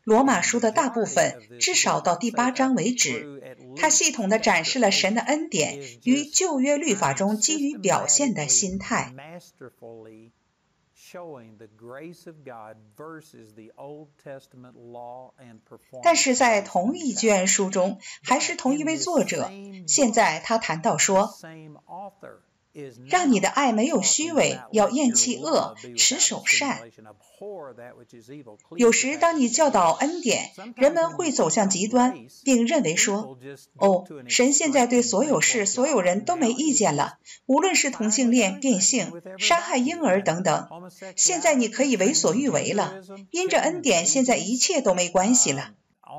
罗马书的大部分，至少到第8章为止，它系统地展示了神的恩典与旧约律法中基于表现的心态。但是在同一卷书中，还是同一位作者，现在他谈到说，让你的爱没有虚伪，要厌弃恶，持守善。有时当你教导恩典，人们会走向极端，并认为说，神现在对所有事所有人都没意见了，无论是同性恋、变性、杀害婴儿等等，现在你可以为所欲为了，因着恩典现在一切都没关系了。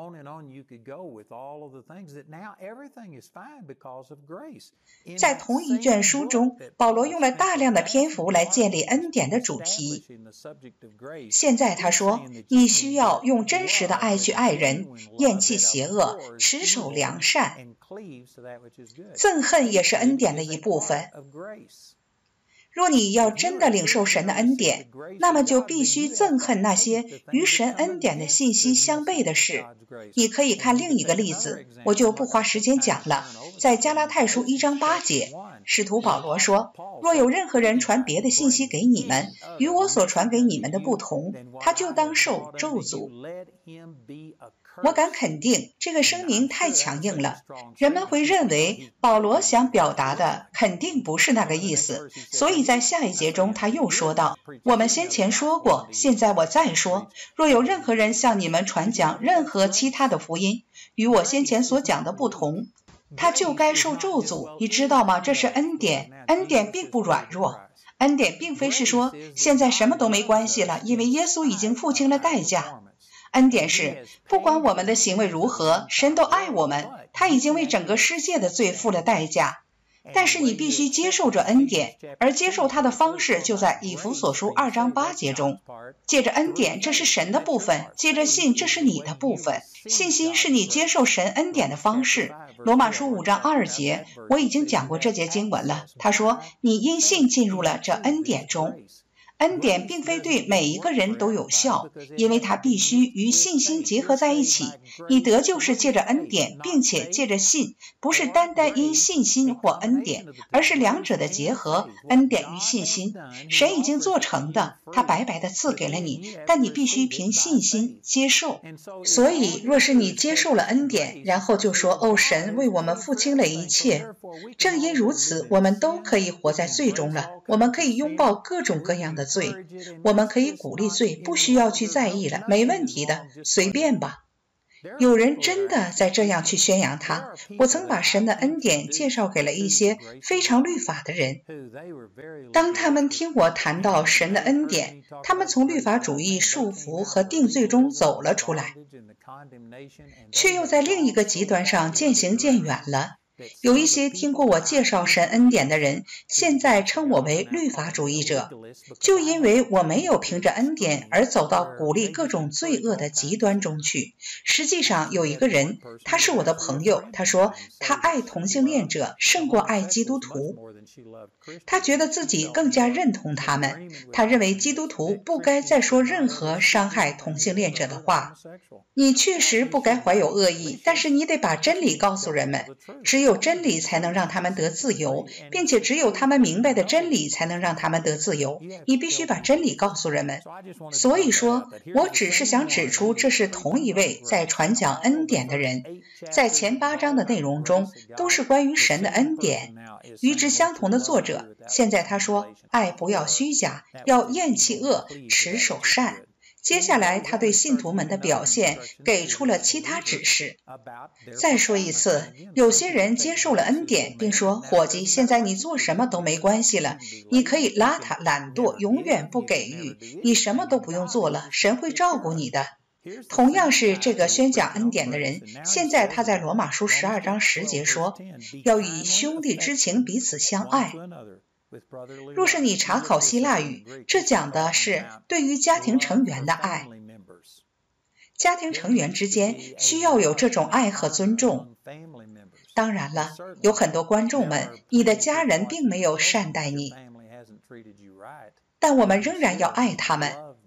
在同一卷书中，保罗用了大量的篇幅来建立恩典的主题。现在他说，你需要用真实的爱去爱人，厌弃邪恶，持守良善。憎恨也是恩典的一部分。若你要真的领受神的恩典，那么就必须憎恨那些与神恩典的信息相悖的事。你可以看另一个例子，我就不花时间讲了。在加拉太书1章8节，使徒保罗说，若有任何人传别的信息给你们，与我所传给你们的不同，他就当受咒诅。我敢肯定，这个声明太强硬了，人们会认为保罗想表达的肯定不是那个意思，所以在下一节中他又说道，我们先前说过，现在我再说，若有任何人向你们传讲任何其他的福音，与我先前所讲的不同，他就该受咒诅。你知道吗？这是恩典，恩典并不软弱。恩典并非是说现在什么都没关系了，因为耶稣已经付清了代价。恩典是不管我们的行为如何，神都爱我们，他已经为整个世界的罪付了代价。但是你必须接受这恩典，而接受它的方式就在以弗所书2章8节中。借着恩典，这是神的部分；借着信，这是你的部分。信心是你接受神恩典的方式。罗马书5章2节，我已经讲过这节经文了。他说，你因信进入了这恩典中。恩典并非对每一个人都有效，因为它必须与信心结合在一起。你得救是借着恩典，并且借着信，不是单单因信心或恩典，而是两者的结合，恩典与信心。神已经做成的，他白白的赐给了你，但你必须凭信心接受。所以若是你接受了恩典，然后就说，神为我们付清了一切，正因如此，我们都可以活在罪中了，我们可以拥抱各种各样的罪，我们可以鼓励罪，不需要去在意了，没问题的，随便吧。有人真的在这样去宣扬它。我曾把神的恩典介绍给了一些非常律法的人，当他们听我谈到神的恩典，他们从律法主义束缚和定罪中走了出来，却又在另一个极端上渐行渐远了。有一些听过我介绍神恩典的人，现在称我为律法主义者，就因为我没有凭着恩典而走到鼓励各种罪恶的极端中去。实际上有一个人，他是我的朋友，他说他爱同性恋者胜过爱基督徒，他觉得自己更加认同他们，他认为基督徒不该再说任何伤害同性恋者的话。你确实不该怀有恶意，但是你得把真理告诉人们，只有真理才能让他们得自由，并且只有他们明白的真理才能让他们得自由。你必须把真理告诉人们。所以说，我只是想指出，这是同一位在传讲恩典的人。在前8章的内容中，都是关于神的恩典。与之相同的作者，现在他说，爱不要虚假，要厌弃恶，持守善。接下来他对信徒们的表现给出了其他指示。再说一次，有些人接受了恩典，并说，伙计，现在你做什么都没关系了，你可以邋遢懒惰，永远不给予，你什么都不用做了，神会照顾你的。同样是这个宣讲恩典的人，现在他在罗马书12章10节说，要以兄弟之情彼此相爱。若是你查考希腊语，这讲的是对于家庭成员的爱。家庭成员之间需要有这种爱和尊重。当然了，有很多观众们，你的家人并没有善待你，但我们仍然要爱他们。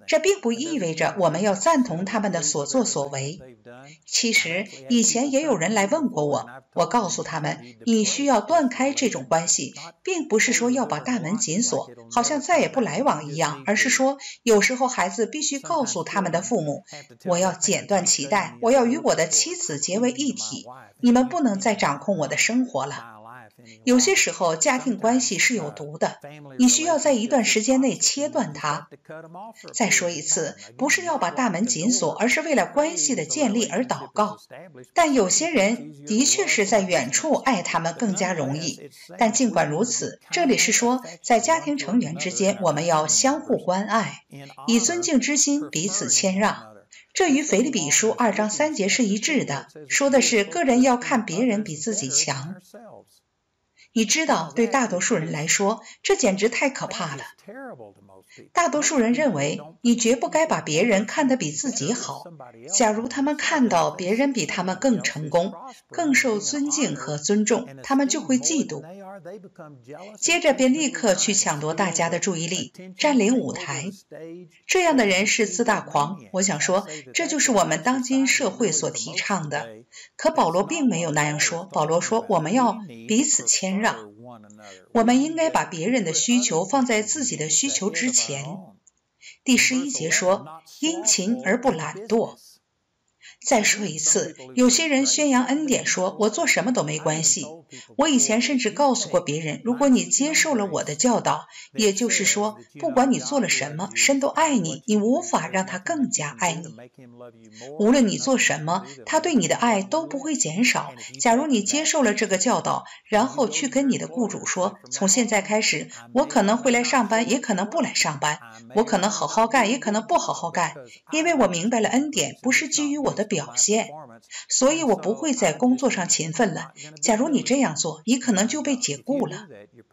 这并不意味着我们要赞同他们的所作所为。其实以前也有人来问过我，我告诉他们，你需要断开这种关系，并不是说要把大门紧锁，好像再也不来往一样，而是说有时候孩子必须告诉他们的父母，我要剪断脐带，我要与我的妻子结为一体，你们不能再掌控我的生活了。有些时候家庭关系是有毒的，你需要在一段时间内切断它。再说一次，不是要把大门紧锁，而是为了关系的建立而祷告。但有些人的确是在远处爱他们更加容易，但尽管如此，这里是说在家庭成员之间我们要相互关爱，以尊敬之心彼此谦让。这与腓立比书2章3节是一致的，说的是个人要看别人比自己强。你知道，对大多数人来说，这简直太可怕了。大多数人认为，你绝不该把别人看得比自己好。假如他们看到别人比他们更成功，更受尊敬和尊重，他们就会嫉妒。接着便立刻去抢夺大家的注意力，占领舞台。这样的人是自大狂。我想说，这就是我们当今社会所提倡的。可保罗并没有那样说。保罗说，我们要彼此谦让。我们应该把别人的需求放在自己的需求之前。第11节说，殷勤而不懒惰。再说一次，有些人宣扬恩典说，我做什么都没关系。我以前甚至告诉过别人，如果你接受了我的教导，也就是说，不管你做了什么，神都爱你，你无法让他更加爱你。无论你做什么，他对你的爱都不会减少。假如你接受了这个教导，然后去跟你的雇主说，从现在开始，我可能会来上班，也可能不来上班，我可能好好干，也可能不好好干，因为我明白了恩典不是基于我的表现，所以我不会在工作上勤奋了。假如你这样做，你可能就被解雇了。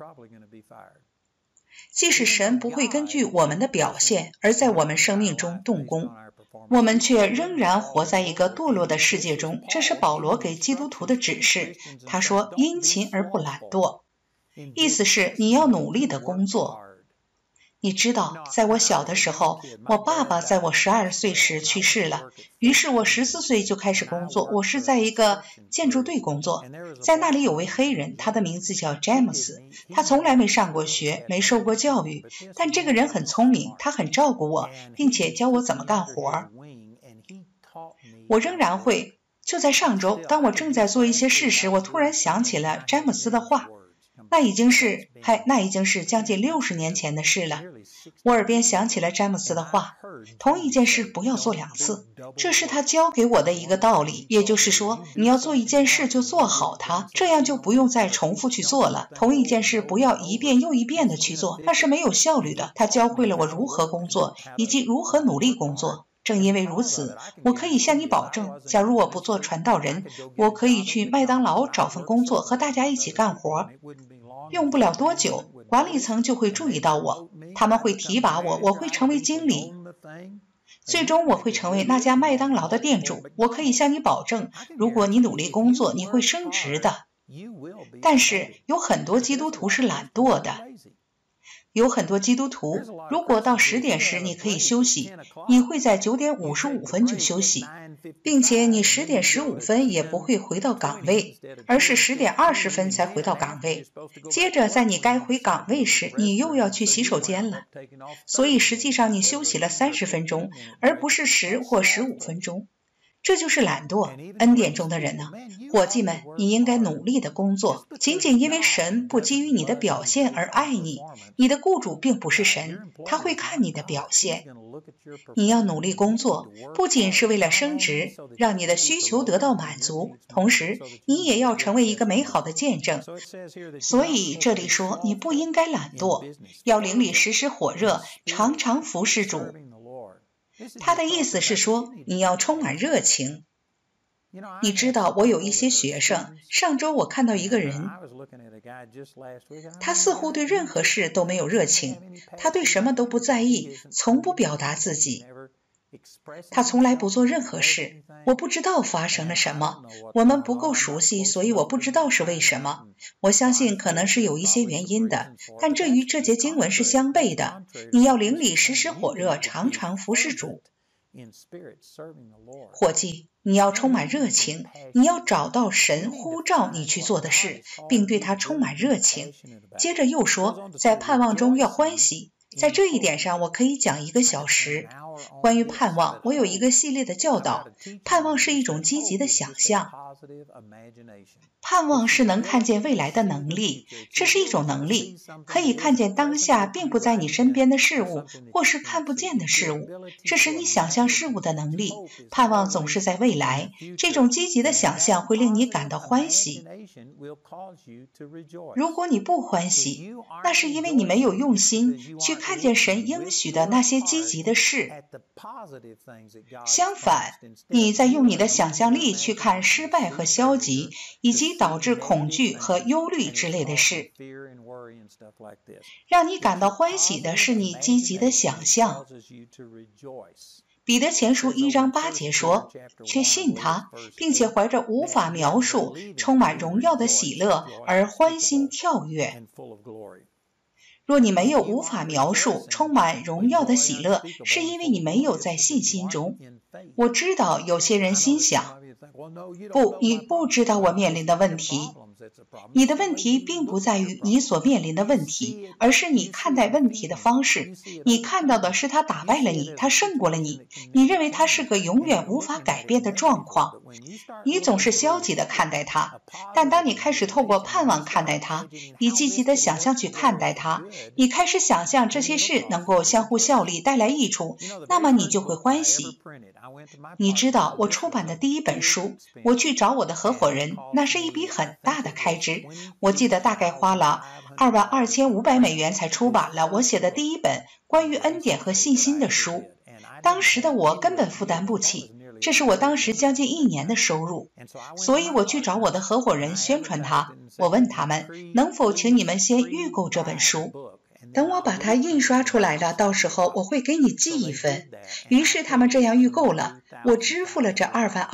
即使神不会根据我们的表现而在我们生命中动工，我们却仍然活在一个堕落的世界中。这是保罗给基督徒的指示。他说，殷勤而不懒惰，意思是你要努力的工作。你知道，在我小的时候，我爸爸在我12岁时去世了，于是我14岁就开始工作。我是在一个建筑队工作，在那里有位黑人，他的名字叫詹姆斯。他从来没上过学，没受过教育，但这个人很聪明，他很照顾我，并且教我怎么干活。我仍然会。就在上周，当我正在做一些事时，我突然想起了詹姆斯的话。那已经是将近60年前的事了。我耳边想起了詹姆斯的话，同一件事不要做2次，这是他教给我的一个道理。也就是说，你要做一件事就做好它，这样就不用再重复去做了。同一件事不要一遍又一遍的去做，那是没有效率的。他教会了我如何工作，以及如何努力工作。正因为如此，我可以向你保证，假如我不做传道人，我可以去麦当劳找份工作，和大家一起干活。用不了多久，管理层就会注意到我，他们会提拔我，我会成为经理。最终我会成为那家麦当劳的店主。我可以向你保证，如果你努力工作，你会升职的。但是有很多基督徒是懒惰的。有很多基督徒，如果到10点时你可以休息，你会在9点55分就休息，并且你10点15分也不会回到岗位，而是10点20分才回到岗位。接着在你该回岗位时，你又要去洗手间了。所以实际上你休息了30分钟，而不是10或15分钟。这就是懒惰。恩典中的人呢，伙计们，你应该努力的工作。仅仅因为神不基于你的表现而爱你，你的雇主并不是神，他会看你的表现。你要努力工作，不仅是为了升职，让你的需求得到满足，同时你也要成为一个美好的见证。所以这里说，你不应该懒惰，要灵里时时火热，常常服侍主。他的意思是说，你要充满热情。你知道，我有一些学生，上周我看到一个人，他似乎对任何事都没有热情，他对什么都不在意，从不表达自己。 他从来不做任何事，我不知道发生了什么，我们不够熟悉，所以我不知道是为什么。我相信可能是有一些原因的，但这与这节经文是相悖的。你要灵里时时火热，常常服侍主。伙计，你要充满热情，你要找到神呼召你去做的事，并对他充满热情。接着又说，在盼望中要欢喜。在这一点上，我可以讲1个小时。关于盼望，我有一个系列的教导。盼望是一种积极的想象。盼望是能看见未来的能力，这是一种能力，可以看见当下并不在你身边的事物，或是看不见的事物，这是你想象事物的能力。盼望总是在未来，这种积极的想象会令你感到欢喜。如果你不欢喜，那是因为你没有用心去看见神应许的那些积极的事。相反，你在用你的想象力去看失败和消极，以及导致恐惧和忧虑之类的事。让你感到欢喜的是你积极的想象。彼得前书1章8节说，却信他，并且怀着无法描述、充满荣耀的喜乐而欢欣跳跃。若你没有无法描述、充满荣耀的喜乐，是因为你没有在信心中。我知道有些人心想，不，你不知道我面临的问题。你的问题并不在于你所面临的问题，而是你看待问题的方式。你看到的是他打败了你，他胜过了你，你认为他是个永远无法改变的状况。你总是消极地看待他，但当你开始透过盼望看待他，以积极的想象去看待他，你开始想象这些事能够相互效力，带来益处，那么你就会欢喜。你知道，我出版的第1本书，我去找我的合伙人，那是一笔很大的开支。我记得大概花了$22,500才出版了我写的第1本关于恩典和信心的书。当时的我根本负担不起，这是我当时将近1年的收入。所以我去找我的合伙人宣传它。我问他们，能否请你们先预购这本书？等我把它印刷出来了，到时候我会给你寄1份。于是他们这样预购了，我支付了这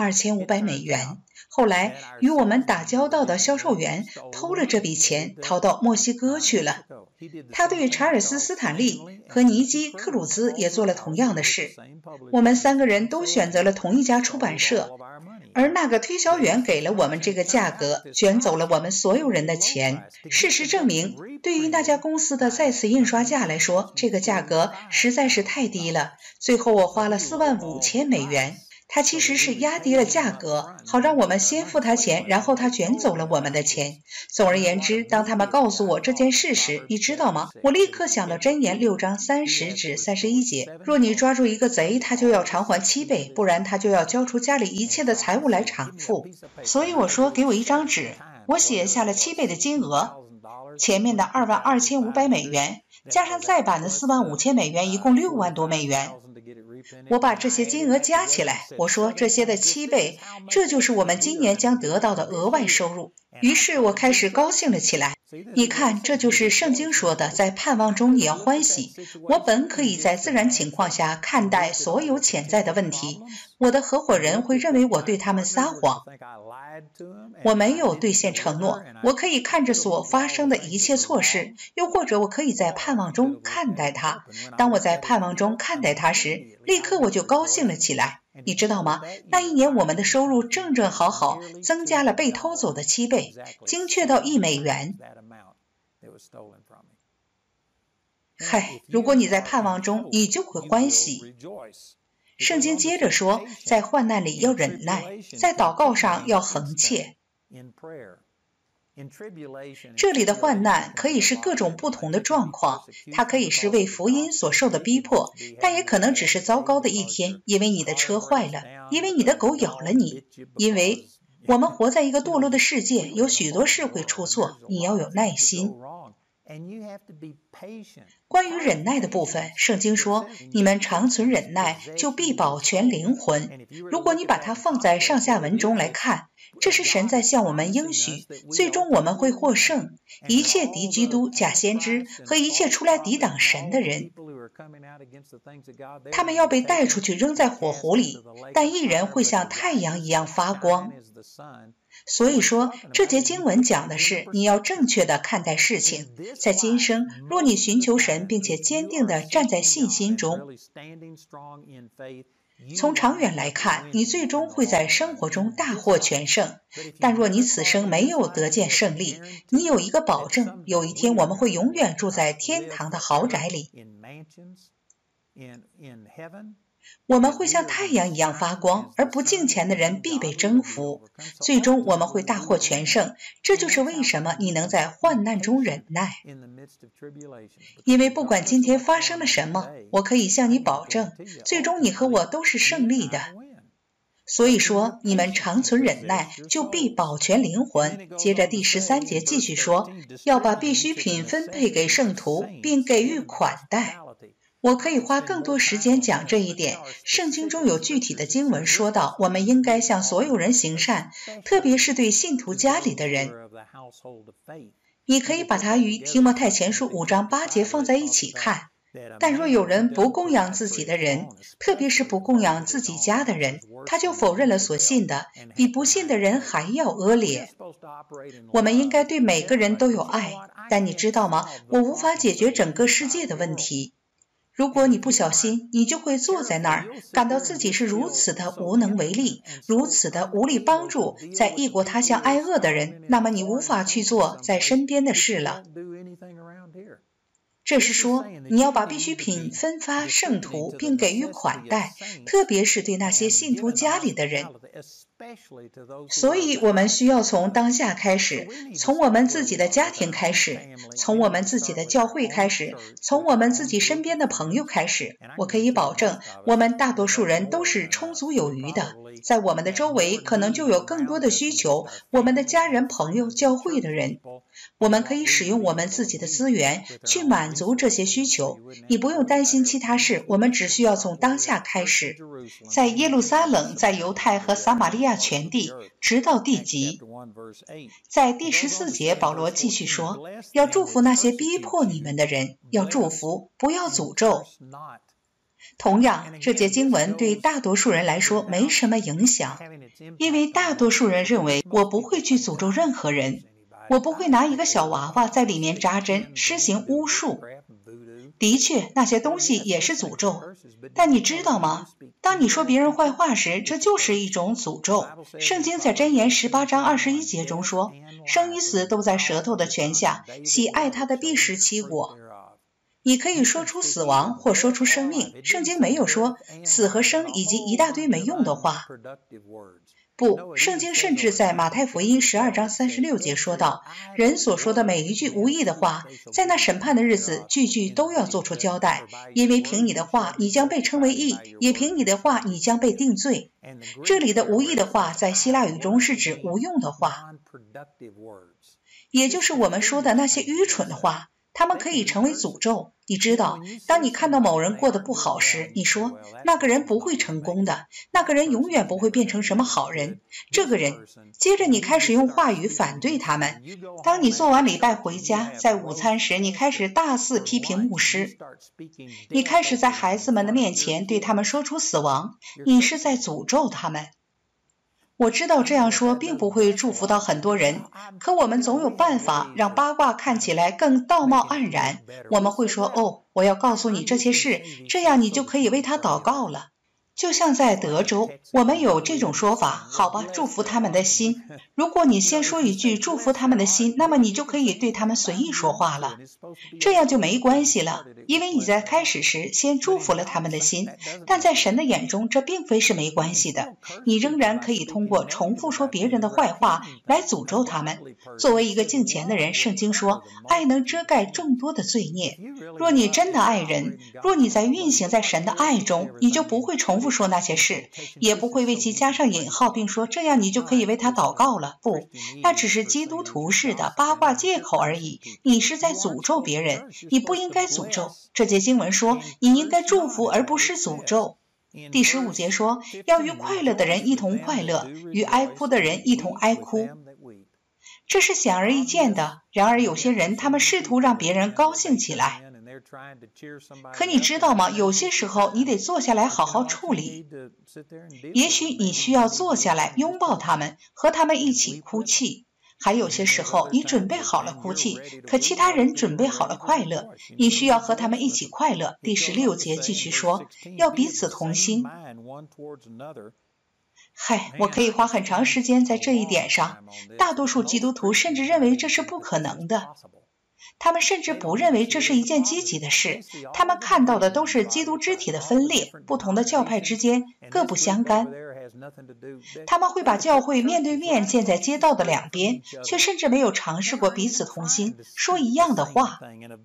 $22,500。后来与我们打交道的销售员偷了这笔钱，逃到墨西哥去了。他对查尔斯·斯坦利和尼基·克鲁兹也做了同样的事。我们3个人都选择了同一家出版社，而那个推销员给了我们这个价格，卷走了我们所有人的钱。事实证明，对于那家公司的再次印刷价来说，这个价格实在是太低了。最后我花了$45,000。他其实是压低了价格，好让我们先付他钱，然后他卷走了我们的钱。总而言之，当他们告诉我这件事时，你知道吗？我立刻想到箴言6章30至31节，若你抓住一个贼，他就要偿还7倍，不然他就要交出家里一切的财物来偿付。所以我说，给我1张纸，我写下了7倍的金额，前面的$22,500加上再版的$45,000，一共$6万多。我把这些金额加起来，我说这些的7倍，这就是我们今年将得到的额外收入。于是我开始高兴了起来。你看，这就是圣经说的，在盼望中也要欢喜。我本可以在自然情况下看待所有潜在的问题，我的合伙人会认为我对他们撒谎，我没有兑现承诺。我可以看着所发生的一切错事，又或者我可以在盼望中看待它。当我在盼望中看待它时，立刻我就高兴了起来。你知道吗？那一年我们的收入正正好好增加了被偷走的7倍，精确到$1。嗨，如果你在盼望中，你就会欢喜。圣经接着说，在患难里要忍耐，在祷告上要恒切。这里的患难可以是各种不同的状况，它可以是为福音所受的逼迫，但也可能只是糟糕的一天，因为你的车坏了，因为你的狗咬了你，因为我们活在一个堕落的世界，有许多事会出错，你要有耐心。关于忍耐的部分，圣经说，你们常存忍耐，就必保全灵魂。如果你把它放在上下文中来看，这是神在向我们应许，最终我们会获胜。一切敌基督、假先知和一切出来抵挡神的人， 他们要被带出去扔在火湖里，但义人会像太阳一样发光。所以说，这节经文讲的是你要正确的看待事情。在今生，若你寻求神，并且坚定地站在信心中，从长远来看，你最终会在生活中大获全胜。但若你此生没有得见胜利，你有一个保证，有一天我们会永远住在天堂的豪宅里。我们会像太阳一样发光，而不敬虔的人必被征服。最终我们会大获全胜，这就是为什么你能在患难中忍耐。因为不管今天发生了什么，我可以向你保证，最终你和我都是胜利的。所以说，你们长存忍耐，就必保全灵魂。接着第13节继续说，要把必需品分配给圣徒，并给予款待。我可以花更多时间讲这一点。圣经中有具体的经文说到，我们应该向所有人行善，特别是对信徒家里的人。你可以把它与提摩太前书5章8节放在一起看。但若有人不供养自己的人，特别是不供养自己家的人，他就否认了所信的，比不信的人还要恶劣。我们应该对每个人都有爱，但你知道吗？我无法解决整个世界的问题。如果你不小心，你就会坐在那儿，感到自己是如此的无能为力，如此的无力帮助在异国他乡挨饿的人，那么你无法去做在身边的事了。这是说，你要把必需品分发圣徒，并给予款待，特别是对那些信徒家里的人。所以我们需要从当下开始，从我们自己的家庭开始，从我们自己的教会开始，从我们自己身边的朋友开始。我可以保证，我们大多数人都是充足有余的。在我们的周围可能就有更多的需求，我们的家人、朋友、教会的人。我们可以使用我们自己的资源去满足这些需求。你不用担心其他事，我们只需要从当下开始。在耶路撒冷，在犹太和撒玛利亚全地，直到地极。在第14节，保罗继续说，要祝福那些逼迫你们的人，要祝福，不要诅咒。同样，这节经文对大多数人来说没什么影响，因为大多数人认为我不会去诅咒任何人，我不会拿一个小娃娃在里面扎针，施行巫术。的确，那些东西也是诅咒，但你知道吗？当你说别人坏话时，这就是一种诅咒。圣经在箴言18章21节中说，生与死都在舌头的权下，喜爱它的必食其果。你可以说出死亡或说出生命，圣经没有说死和生以及一大堆没用的话。不，圣经甚至在马太福音12章36节说道，人所说的每一句无益的话，在那审判的日子，句句都要做出交代，因为凭你的话，你将被称为义，也凭你的话，你将被定罪。这里的无益的话，在希腊语中是指无用的话，也就是我们说的那些愚蠢的话。他们可以成为诅咒。你知道，当你看到某人过得不好时，你说那个人不会成功的，那个人永远不会变成什么好人。这个人，接着你开始用话语反对他们。当你做完礼拜回家，在午餐时，你开始大肆批评牧师。你开始在孩子们的面前对他们说出死亡，你是在诅咒他们。我知道这样说并不会祝福到很多人，可我们总有办法让八卦看起来更道貌岸然。我们会说，哦，我要告诉你这些事，这样你就可以为他祷告了。就像在德州，我们有这种说法，好吧，祝福他们的心。如果你先说一句祝福他们的心，那么你就可以对他们随意说话了，这样就没关系了，因为你在开始时先祝福了他们的心。但在神的眼中，这并非是没关系的，你仍然可以通过重复说别人的坏话来诅咒他们。作为一个敬虔的人，圣经说，爱能遮盖众多的罪孽。若你真的爱人，若你在运行在神的爱中，你就不会重复说那些事，也不会为其加上引号并说这样你就可以为他祷告了。不，那只是基督徒式的八卦借口而已。你是在诅咒别人，你不应该诅咒。这节经文说，你应该祝福而不是诅咒。第15节说，要与快乐的人一同快乐，与哀哭的人一同哀哭。这是显而易见的，然而有些人他们试图让别人高兴起来。 可你知道吗？有些时候你得坐下来好好处理。也许你需要坐下来拥抱他们，和他们一起哭泣。还有些时候你准备好了哭泣，可其他人准备好了快乐，你需要和他们一起快乐。第16节继续说，要彼此同心。我可以花很长时间在这一点上。大多数基督徒甚至认为这是不可能的。他们甚至不认为这是一件积极的事，他们看到的都是基督肢体的分裂，不同的教派之间各不相干。他们会把教会面对面建在街道的两边，却甚至没有尝试过彼此同心，说一样的话。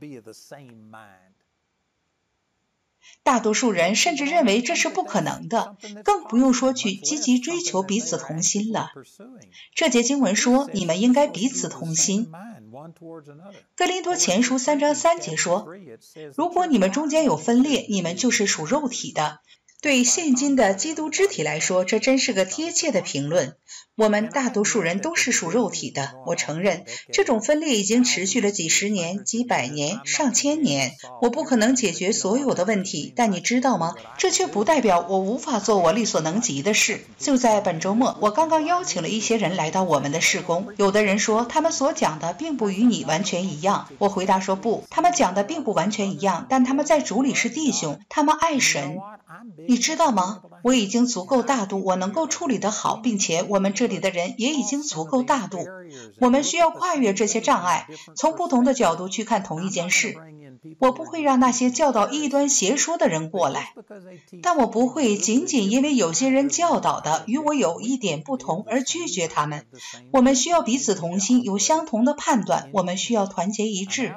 大多数人甚至认为这是不可能的，更不用说去积极追求彼此同心了。这节经文说，你们应该彼此同心。哥林多前书3章3节说，如果你们中间有分裂，你们就是属肉体的。对现今的基督肢体来说，这真是个贴切的评论。我们大多数人都是属肉体的，我承认这种分裂已经持续了几十年、几百年、上千年。我不可能解决所有的问题，但你知道吗？这却不代表我无法做我力所能及的事。就在本周末，我刚刚邀请了一些人来到我们的事工。有的人说他们所讲的并不与你完全一样。我回答说不，他们讲的并不完全一样，但他们在主里是弟兄，他们爱神。你知道吗？我已经足够大度，我能够处理得好，并且我们这里的人也已经足够大度。我们需要跨越这些障碍，从不同的角度去看同一件事。我不会让那些教导异端邪说的人过来，但我不会仅仅因为有些人教导的与我有一点不同而拒绝他们。我们需要彼此同心，有相同的判断，我们需要团结一致。